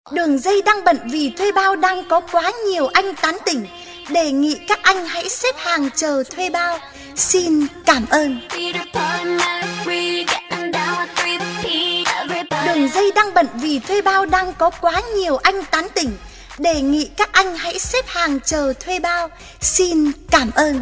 Đường dây đang bận vì thuê bao đang có quá nhiều anh tán tỉnh. Đề nghị các anh hãy xếp hàng chờ thuê bao. Xin cảm ơn. Đường dây đang bận vì thuê bao đang có quá nhiều anh tán tỉnh. Đề nghị các anh hãy xếp hàng chờ thuê bao. Xin cảm ơn.